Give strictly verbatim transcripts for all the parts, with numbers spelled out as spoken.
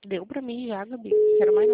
Deu pra mim já, Gabi. Não quero mais não.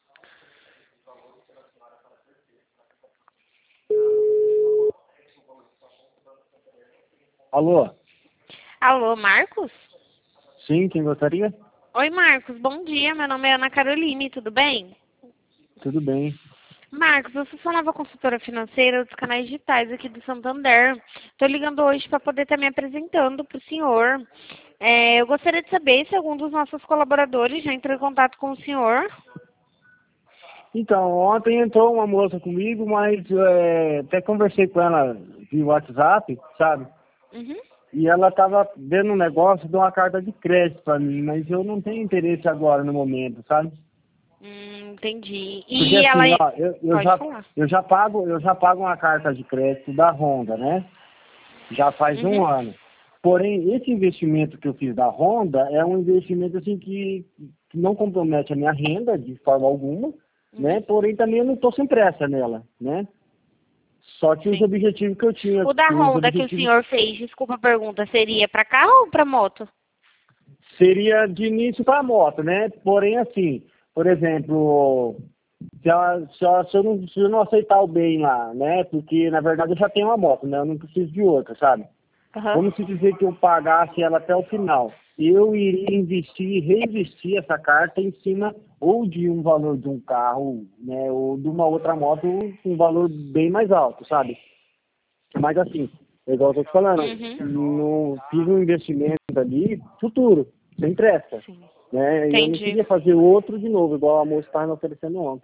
Alô? Alô, Marcos? Sim, quem gostaria? Oi, Marcos. Bom dia. Meu nome é Ana Caroline. Tudo bem? Tudo bem. Marcos, eu sou sua nova consultora financeira dos canais digitais aqui do Santander. Estou ligando hoje para poder estar me apresentando para o senhor. É, eu gostaria de saber se algum dos nossos colaboradores já entrou em contato com o senhor. Então, ontem entrou uma moça comigo, mas é, até conversei com ela via WhatsApp, sabe? Uhum. E ela estava vendo um negócio de uma carta de crédito para mim, mas eu não tenho interesse agora no momento, sabe? Hum, entendi. Porque E ela... assim, ó, eu, eu Pode já falar. eu já pago, eu já pago uma carta de crédito da Honda, né? Já faz um Uhum. ano. Porém, esse investimento que eu fiz da Honda é um investimento assim que, que não compromete a minha renda de forma alguma, né? Uhum. Porém, também eu não estou sem pressa nela, né? Só que os Sim. objetivos que eu tinha, O da os Honda que o objetivos senhor fez, desculpa a pergunta, seria para carro ou para moto? seria de início para a moto, né? Porém, assim, por exemplo, se, ela- se, ela- se eu não, se eu não aceitar o bem lá, né? Porque, na verdade, eu já tenho uma moto, né? Eu não preciso de outra, sabe? Aham. Vamos se dizer que eu pagasse ela até o final. Eu iria investir, reinvestir essa carta em cima ou de um valor de um carro, né, ou de uma outra moto com um valor bem mais alto, sabe? Mas assim, é igual eu tô te falando, Uhum. não fiz um investimento ali futuro, sem pressa, Sim. né? E eu não Entendi. queria fazer outro de novo, igual a moça estava me oferecendo ontem.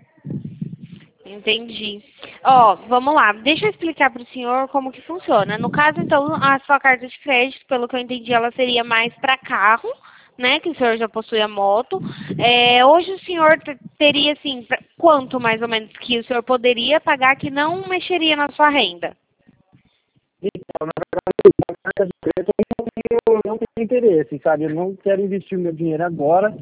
Entendi. Ó, vamos lá. Deixa eu explicar para o senhor como que funciona. No caso, então, a sua carta de crédito, pelo que eu entendi, ela seria mais para carro, né? Que o senhor já possui a moto. É, hoje o senhor te- teria, assim, pra- quanto mais ou menos que o senhor poderia pagar que não mexeria na sua renda? Então, na carta de crédito eu não tenho interesse, sabe? Eu não quero investir o meu dinheiro agora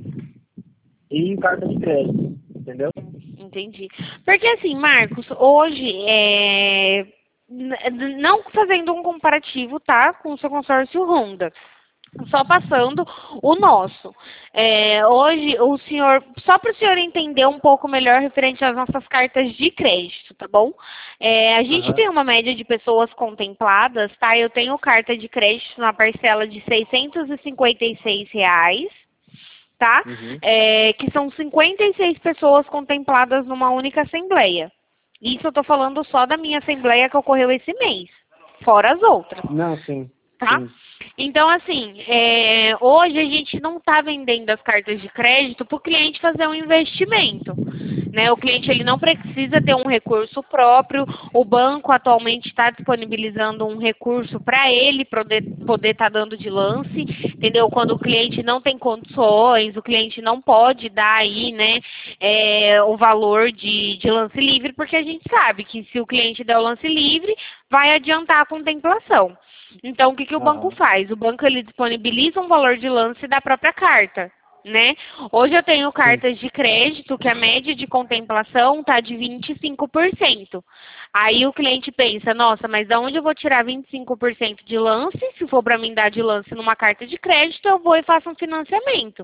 em carta de crédito, entendeu? Entendi. Porque assim, Marcos, hoje, é, n- não fazendo um comparativo, tá, com o seu consórcio Honda, só passando o nosso. É, hoje, o senhor, só para o senhor entender um pouco melhor referente às nossas cartas de crédito, tá bom? É, a gente Aham. tem uma média de pessoas contempladas, tá? Eu tenho carta de crédito na parcela de seiscentos e cinquenta e seis reais, tá? Uhum. É, que são cinquenta e seis pessoas contempladas numa única assembleia. Isso eu estou falando só da minha assembleia que ocorreu esse mês, fora as outras, Não, sim, tá? sim. Então, assim, é, hoje a gente não está vendendo as cartas de crédito para o cliente fazer um investimento. Né? O cliente ele não precisa ter um recurso próprio. O banco atualmente está disponibilizando um recurso para ele poder estar dando de lance, entendeu? Quando o cliente não tem condições, o cliente não pode dar aí, né, é, o valor de, de lance livre, porque a gente sabe que se o cliente der o lance livre, vai adiantar a contemplação. Então, o que, que o banco Aham. faz? O banco ele disponibiliza um valor de lance da própria carta, né? Hoje eu tenho Sim. cartas de crédito que a média de contemplação está de vinte e cinco por cento. Aí o cliente pensa, nossa, mas de onde eu vou tirar vinte e cinco por cento de lance? Se for para mim dar de lance numa carta de crédito, eu vou e faço um financiamento.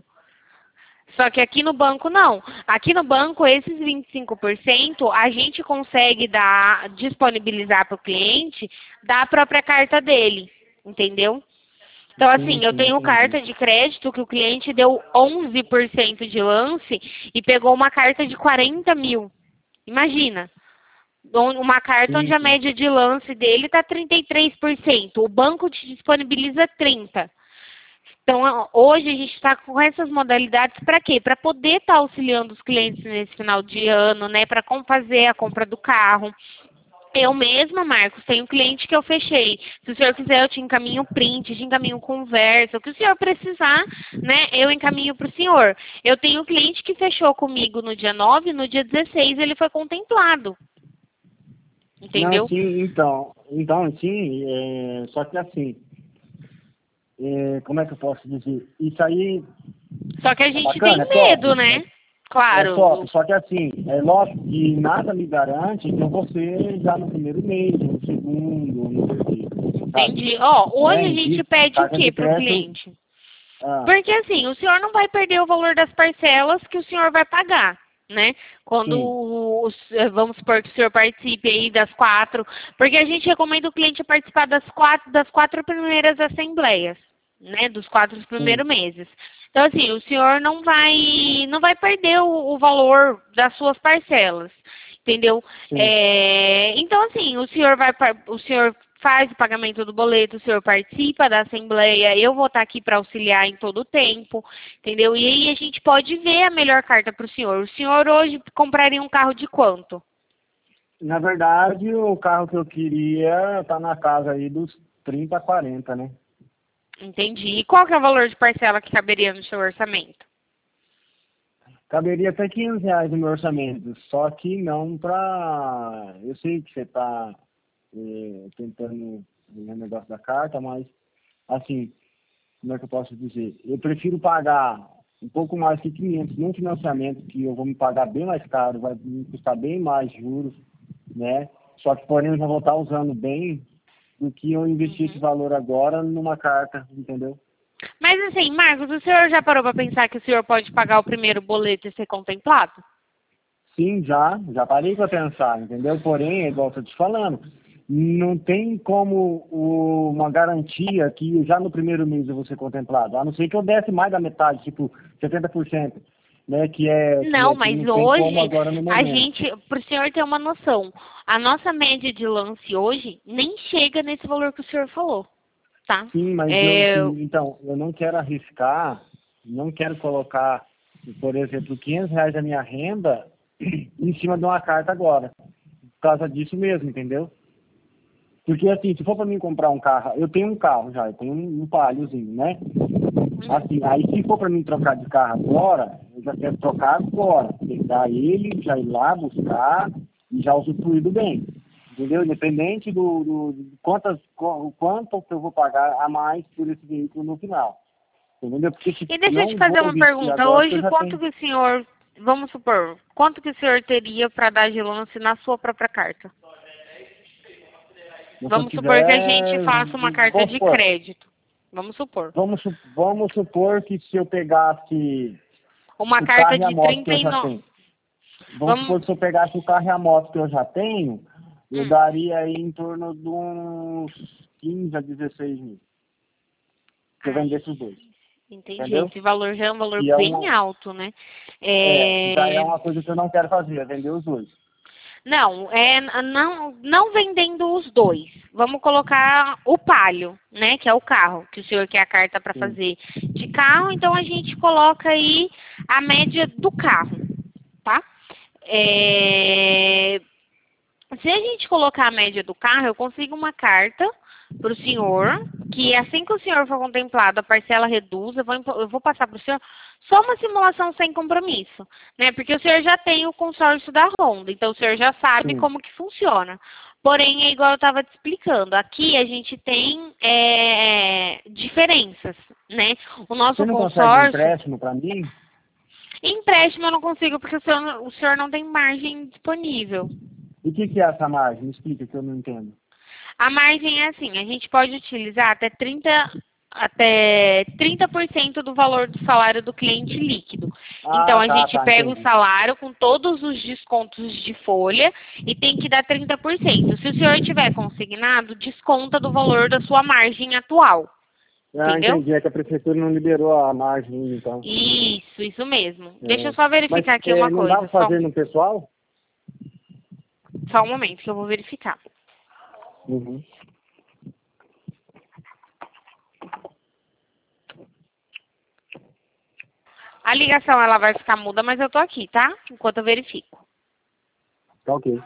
Só que aqui no banco não. Aqui no banco, esses vinte e cinco por cento a gente consegue dar, disponibilizar para o cliente da própria carta dele, entendeu? Então, Sim, assim, eu sim, tenho entendi. carta de crédito que o cliente deu onze por cento de lance e pegou uma carta de quarenta mil. Imagina. On- Uma carta onde Sim, a sim. média de lance dele está trinta e três por cento. O banco te disponibiliza trinta por cento. Então, a- hoje a gente está com essas modalidades para quê? Para poder estar auxiliando os clientes nesse final de ano, né? Para fazer a compra do carro. Eu mesma, Marcos, tenho um cliente que eu fechei. Se o senhor quiser, eu te encaminho print, te encaminho conversa. O que o senhor precisar, né, eu encaminho para o senhor. Eu tenho um cliente que fechou comigo no dia nove, no dia dezesseis ele foi contemplado. Não, Entendeu? sim, então, então, sim, é, só que assim, é, como é que eu posso dizer? Isso aí Só que a é gente bacana, tem é top, medo, é, né? é top, Claro, só que assim, é lógico que nada me garante que eu vou ser já no primeiro mês, no segundo, no terceiro, sabe? entendi. Ó, hoje Né? a gente Existe pede o carta que de para o crédito, cliente? Ah, Porque assim, o senhor não vai perder o valor das parcelas que o senhor vai pagar, né? Quando, sim, os, eh, vamos supor que o senhor participe aí das quatro, porque a gente recomenda o cliente participar das quatro, das quatro primeiras assembleias, né? Dos quatro sim, primeiros meses. Então assim, o senhor não vai, não vai perder o, o valor das suas parcelas, entendeu? sim. É, então assim, o senhor vai, par- o senhor faz o pagamento do boleto, o senhor participa da assembleia, eu vou estar aqui para auxiliar em todo o tempo, entendeu? E aí a gente pode ver a melhor carta para o senhor. O senhor hoje compraria um carro de quanto? Na verdade, o carro que eu queria tá na casa aí dos trinta a quarenta, né? Entendi. E qual que é o valor de parcela que caberia no seu orçamento? Caberia até quinhentos reais no meu orçamento, só que não pra... Eu sei que você tá eh, tentando o negócio da carta, mas, assim, como é que eu posso dizer? Eu prefiro pagar um pouco mais que quinhentos num financiamento que eu vou me pagar bem mais caro, vai me custar bem mais juros, né? Só que, porém, eu já vou estar usando bem do que eu investir esse Uhum. valor agora numa carta, entendeu? Mas assim, Marcos, o senhor já parou para pensar que o senhor pode pagar o primeiro boleto e ser contemplado? Sim, já, já parei para pensar, entendeu? Porém, é igual eu tô te falando, não tem como o- uma garantia que já no primeiro mês eu vou ser contemplado, a não ser que eu desse mais da metade, tipo setenta por cento, né? Que é, que Não, é que mas não tem como hoje agora no a momento. gente, para o senhor ter uma noção, a nossa média de lance hoje nem chega nesse valor que o senhor falou, tá? Sim, mas eu, É, sim, então, eu não quero arriscar, não quero colocar, por exemplo, quinhentos reais da minha renda em cima de uma carta agora, por causa disso mesmo, entendeu? Porque assim, se for para mim comprar um carro, eu tenho um carro já, eu tenho um, um Paliozinho, né? uhum. Assim, aí se for para mim trocar de carro agora, eu já quero trocar agora, pegar ele, já ir lá buscar e já usufruir do bem, entendeu? Independente do, do, do quantas, qu- o quanto que eu vou pagar a mais por esse veículo no final, entendeu? Porque se E deixa eu te não fazer vou uma investir pergunta. agora, porque eu Hoje, já quanto tenho. que o senhor, vamos supor, quanto que o senhor teria para dar de lance na sua própria carta? Mas se eu Vamos supor que a gente tiver, faça uma carta vamos de supor, crédito. Vamos supor. vamos, su- vamos supor que se eu pegasse Uma o carta carro e a de moto que trinta eu e já nove. tenho. Vamos supor Vamos. que se eu pegasse o carro e a moto que eu já tenho, eu Hum, daria aí em torno de uns quinze a dezesseis mil. Se eu ai, vendesse os dois. entendi. Entendeu? Esse valor já é um valor Que é bem uma, alto, né? é, que já é É... uma coisa que eu não quero fazer, é vender os dois. Não, é não, não vendendo os dois. Vamos colocar o palio, né? Que é o carro, que o senhor quer a carta para Sim. fazer de carro, então a gente coloca aí a média do carro, tá? É, se a gente colocar a média do carro, eu consigo uma carta para o senhor, que assim que o senhor for contemplado, a parcela reduz, eu vou, impo- eu vou passar para o senhor só uma simulação sem compromisso, né? Porque o senhor já tem o consórcio da Honda, então o senhor já sabe Sim. como que funciona. Porém, é igual eu estava te explicando, aqui a gente tem é, diferenças, né? O Você nosso não consegue um consórcio, empréstimo para mim? empréstimo eu não consigo porque o senhor, o senhor não tem margem disponível. E o que, que é essa margem? Me explica que eu não entendo. A margem é assim, a gente pode utilizar até trinta até trinta por cento do valor do salário do cliente líquido. Então Ah, a tá, gente tá, pega o entendi. salário com todos os descontos de folha e tem que dar trinta por cento. Se o senhor tiver consignado, desconta do valor da sua margem atual, Ah, entendeu? entendi. É que a prefeitura não liberou a margem ainda, então. Isso, isso mesmo. Deixa eu É. só Mas verificar aqui é, uma não dá coisa, para só, fazer no pessoal? só um momento que eu vou verificar. Uhum. A ligação ela vai ficar muda, mas eu tô aqui, tá? Enquanto eu verifico. Tá ok.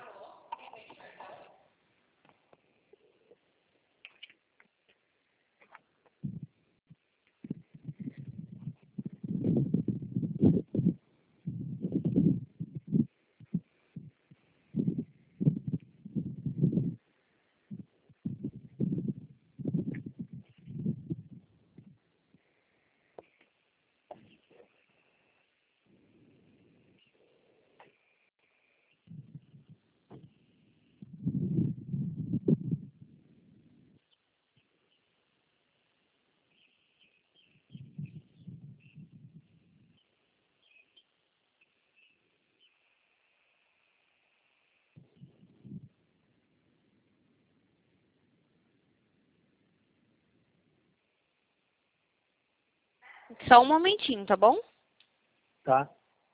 Só um momentinho, tá bom? Tá?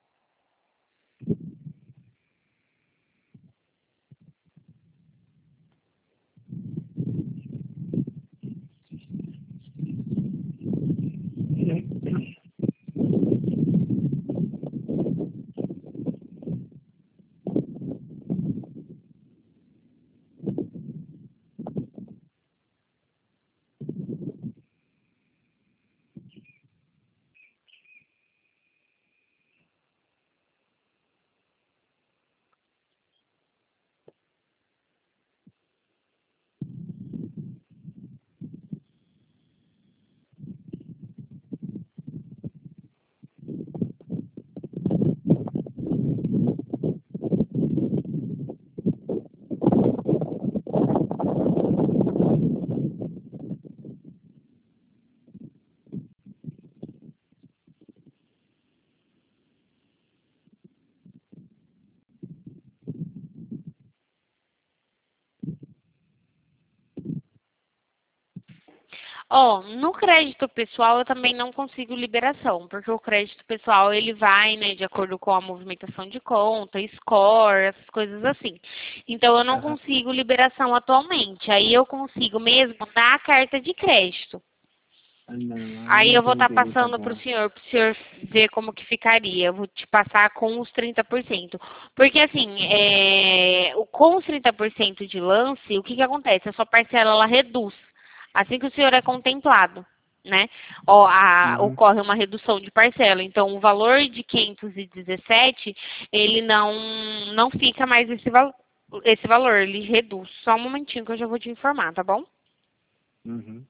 Ó, no crédito pessoal eu também não consigo liberação, porque o crédito pessoal ele vai, né, de acordo com a movimentação de conta, score, essas coisas assim. Então eu não Aham. consigo liberação atualmente. Aí eu consigo mesmo na carta de crédito. Ah, não, aí Aí não eu vou tem estar interesse passando para o agora. senhor, para o senhor ver como que ficaria. Eu vou te passar com os trinta por cento. Porque assim, é, o- com os trinta por cento de lance, o que que acontece? A sua parcela ela reduz assim que o senhor é contemplado, né? Ó, a- Uhum. ocorre uma redução de parcela. Então, o valor de quinhentos e dezessete, ele não, não fica mais esse, val esse valor, ele reduz. Só um momentinho que eu já vou te informar, tá bom? Uhum.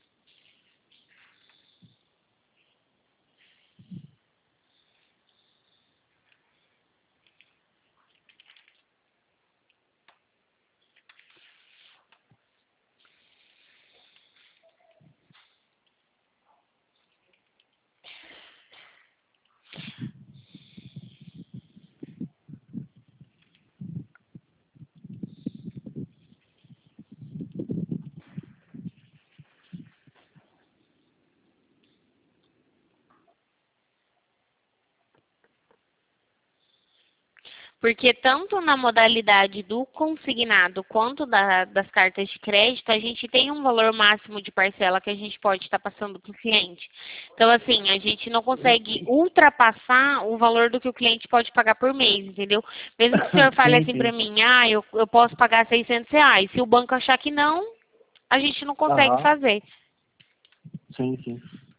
Porque tanto na modalidade do consignado quanto da- das cartas de crédito, a gente tem um valor máximo de parcela que a gente pode estar passando para o cliente. Então, assim, a gente não consegue ultrapassar o valor do que o cliente pode pagar por mês, entendeu? Mesmo que o senhor fale Sim, assim para sim. mim, ah, eu, eu posso pagar seiscentos reais. Se o banco achar que não, a gente não consegue Aham. fazer. Sim, sim.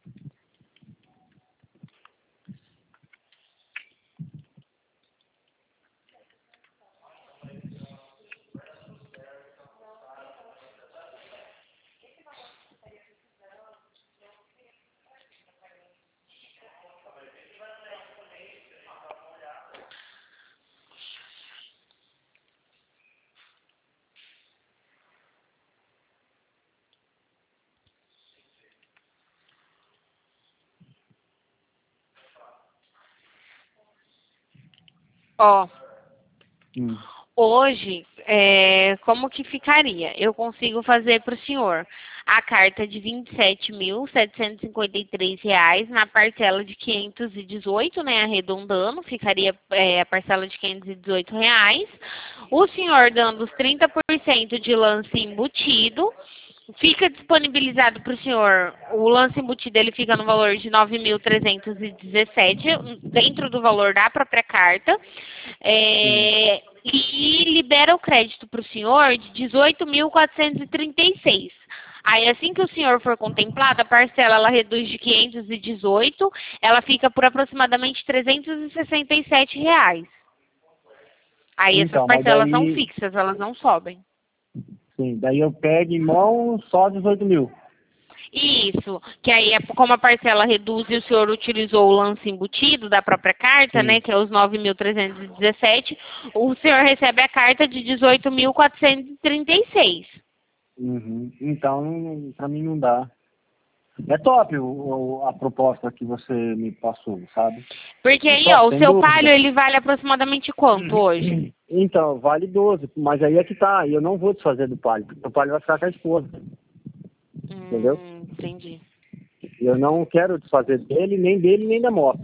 Ó, Hum. hoje, é, como que ficaria? Eu consigo fazer para o senhor a carta de vinte e sete mil setecentos e cinquenta e três reais na parcela de quinhentos e dezoito, né, arredondando, ficaria é, a parcela de quinhentos e dezoito reais. O senhor dando os trinta por cento de lance embutido, fica disponibilizado para o senhor, o lance embutido ele fica no valor de nove mil trezentos e dezessete, dentro do valor da própria carta, Sim. é, e libera o crédito para o senhor de dezoito mil quatrocentos e trinta e seis. Aí, assim que o senhor for contemplado, a parcela ela reduz de quinhentos e dezoito, ela fica por aproximadamente trezentos e sessenta e sete reais. Aí, essas Então, mas parcelas são daí, fixas, elas não sobem. sim, daí eu pego em mão só dezoito mil. Isso, que aí é como a parcela reduz e o senhor utilizou o lance embutido da própria carta, né, Sim. que é os nove mil trezentos e dezessete, o senhor recebe a carta de dezoito mil quatrocentos e trinta e seis. Uhum. Então, pra mim não dá. É top o, o- a proposta que você me passou, sabe? Porque É aí, top, ó, o sem seu palio, dúvida. ele vale aproximadamente quanto hoje? Então, vale doze, mas aí é que tá, e eu não vou desfazer do palio, porque o palio vai ficar com a esposa, entendeu? Hum, entendi. E Eu não quero desfazer dele, nem dele, nem da moto.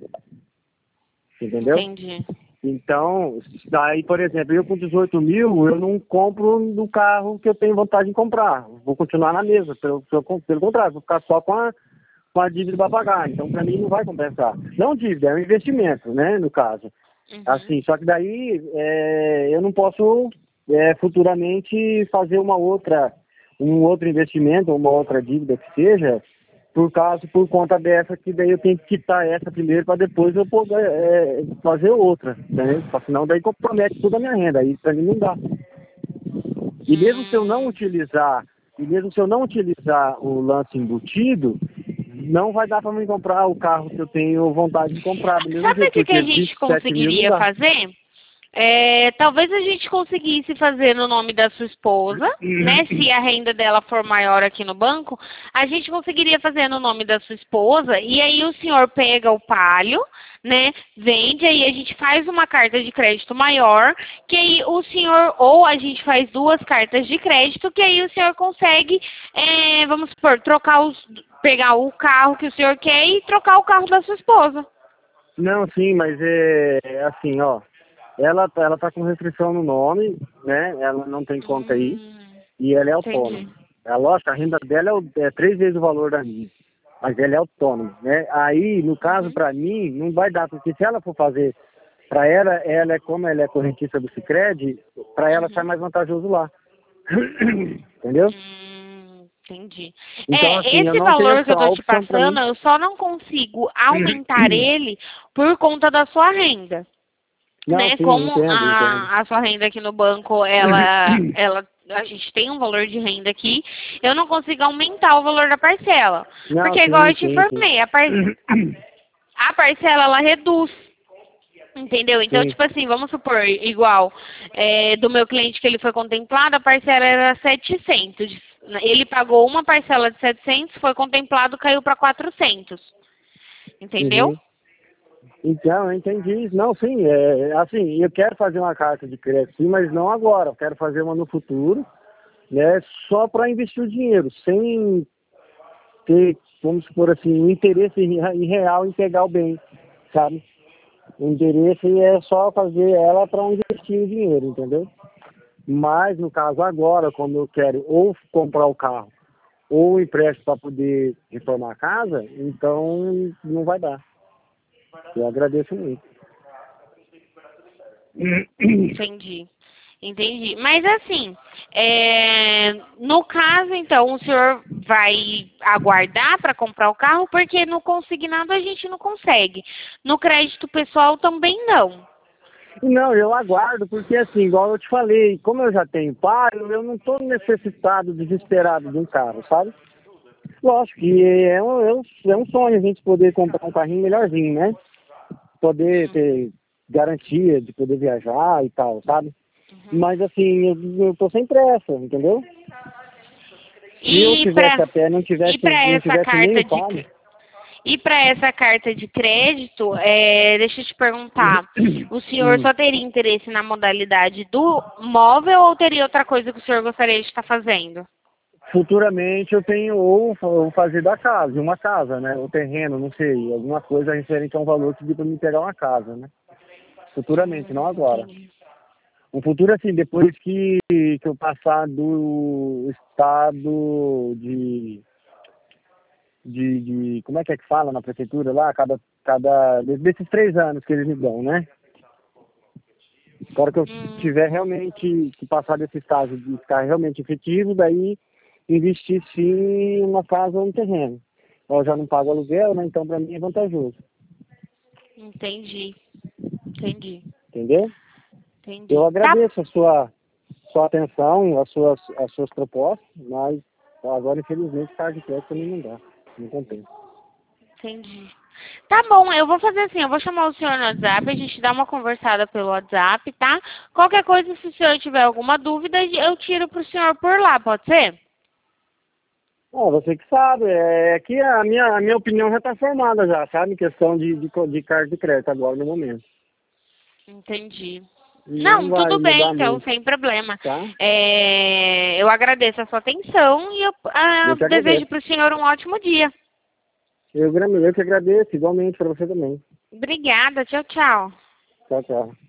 Entendeu? Entendi. Então, daí, por exemplo, eu com dezoito mil, eu não compro no carro que eu tenho vontade de comprar. Vou continuar na mesma, pelo, pelo, pelo contrário, vou ficar só com a, com a dívida para pagar. Então, para mim, não vai compensar. Não dívida, é um investimento, né, no caso. Uhum. Assim, só que daí é, eu não posso é, futuramente fazer uma outra, um outro investimento, uma outra dívida que seja, por causa, por conta dessa, que daí eu tenho que quitar essa primeiro para depois eu poder é, fazer outra, né? Senão daí compromete toda a minha renda, aí para mim não dá. E mesmo se eu não utilizar, e mesmo se eu não utilizar o lance embutido, não vai dar para mim comprar o carro que eu tenho vontade de comprar. Do mesmo Sabe o jeito, que, que a porque gente vinte e sete mil conseguiria não dá. fazer? É, talvez a gente conseguisse fazer no nome da sua esposa, né? Se a renda dela for maior aqui no banco, a gente conseguiria fazer no nome da sua esposa e aí o senhor pega o Palio, né? Vende, aí a gente faz uma carta de crédito maior, que aí o senhor, ou a gente faz duas cartas de crédito, que aí o senhor consegue, é, vamos supor, trocar os, pegar o carro que o senhor quer e trocar o carro da sua esposa. Não, sim, mas é, é assim, ó. Ela, ela tá com restrição no nome, né? Ela não tem conta aí. Hum, E ela é entendi. autônoma. É lógico, a renda dela é, o- é três vezes o valor da minha. Mas ela é autônoma, né? Aí, no caso, Uhum. para mim, não vai dar, porque se ela for fazer, para ela, ela é como ela é correntista do Sicredi, para ela sai Uhum. mais vantajoso lá. Entendeu? Hum, entendi. Então, É, assim, eu esse não tenho valor que eu opção. tô A te opção para passando, mim. eu só não consigo aumentar ele por conta da sua renda. Não, Né? sim, Como entendo, entendo. a, a sua renda aqui no banco, ela, ela, a gente tem um valor de renda aqui, eu não consigo aumentar o valor da parcela. Não, Porque, igual sim, eu te sim, sim. informei, a, par, a, a parcela, ela reduz. Entendeu? Então, Sim. tipo assim, vamos supor, igual, é, do meu cliente que ele foi contemplado, a parcela era setecentos. Ele pagou uma parcela de setecentos, foi contemplado, caiu para quatrocentos. Entendeu? Uhum. Então, eu entendi. Não, sim, é, assim, eu quero fazer uma carta de crédito, sim, mas não agora. Eu quero fazer uma no futuro, né? Só para investir o dinheiro, sem ter, vamos supor assim, um interesse em real em pegar o bem, sabe? O interesse é só fazer ela para investir o dinheiro, entendeu? Mas, no caso agora, quando eu quero ou comprar o carro ou o empréstimo para poder reformar a casa, então não vai dar. Eu agradeço muito. Entendi. Entendi. Mas assim, é, no caso, então, o senhor vai aguardar para comprar o carro, porque no consignado a gente não consegue. No crédito pessoal também não. Não, eu aguardo, porque assim, igual eu te falei, como eu já tenho pai, eu não estou necessitado, desesperado de um carro, sabe? Lógico que é um, é um, é um sonho a gente poder comprar um carrinho melhorzinho, né? Poder ter garantia de poder viajar e tal, sabe? Uhum. Mas assim, eu, eu tô sem pressa, entendeu? Se eu E tivesse para a pé, não e tivesse, para não essa tivesse nem carta o de palio. e para essa carta de crédito, é, deixa eu te perguntar, o senhor Hum. só teria interesse na modalidade do móvel ou teria outra coisa que o senhor gostaria de estar fazendo? Futuramente eu tenho ou ou fazer da casa, uma casa, né? O terreno, não sei, alguma coisa referente a um valor que dê para me pegar uma casa, né? Futuramente, não Hum, agora. entendi. Um futuro assim, depois que, que eu passar do estado de, de, de. Como é que é que fala na prefeitura lá? Cada, cada. Desses três anos que eles me dão, né? Agora que eu Hum, tiver realmente que passar desse estágio de ficar realmente efetivo, daí investir sim em uma casa ou um terreno. Eu já não pago aluguel, né? Então para mim é vantajoso. entendi. Entendi. Entendeu? Eu Entendi. Tá, agradeço a sua, sua atenção, as suas, as suas propostas, mas agora infelizmente cargo de crédito também não dá. Não compensa. entendi. Tá bom, eu vou fazer assim, eu vou chamar o senhor no WhatsApp, a gente dá uma conversada pelo WhatsApp, tá? Qualquer coisa, se o senhor tiver alguma dúvida, eu tiro pro senhor por lá, pode ser? Ah, você que sabe, é que a minha, a minha opinião já está formada já, sabe? Em questão de, de, co- de cargo de crédito agora no momento. Entendi. Não Não, vai tudo bem, mudar então, muito, sem problema. tá? É, eu agradeço a sua atenção e eu ah, Eu que desejo agradeço. para o senhor um ótimo dia. Eu, gra- eu que agradeço, igualmente para você também. Obrigada, tchau, tchau. Tchau, tchau.